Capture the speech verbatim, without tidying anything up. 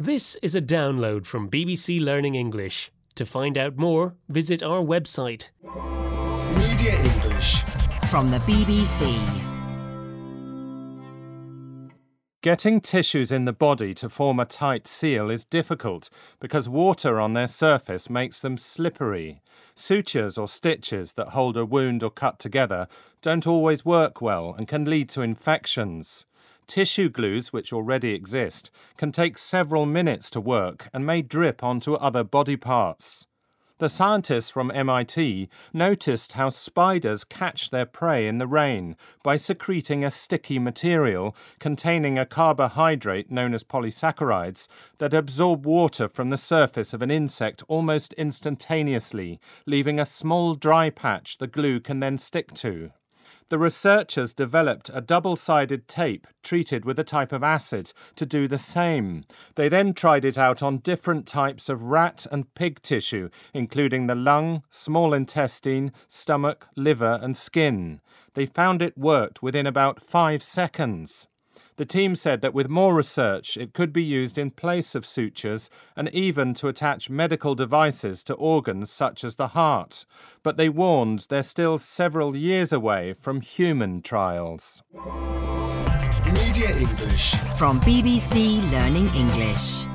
This is a download from B B C Learning English. To find out more, visit our website. Media English from the B B C. Getting tissues in the body to form a tight seal is difficult because water on their surface makes them slippery. Sutures or stitches that hold a wound or cut together don't always work well and can lead to infections. Tissue glues, which already exist, can take several minutes to work and may drip onto other body parts. The scientists from M I T noticed how spiders catch their prey in the rain by secreting a sticky material containing a carbohydrate known as polysaccharides that absorb water from the surface of an insect almost instantaneously, leaving a small dry patch the glue can then stick to. The researchers developed a double-sided tape treated with a type of acid to do the same. They then tried it out on different types of rat and pig tissue, including the lung, small intestine, stomach, liver and skin. They found it worked within about five seconds. The team said that with more research, it could be used in place of sutures and even to attach medical devices to organs such as the heart. But they warned they're still several years away from human trials. Media English from B B C Learning English.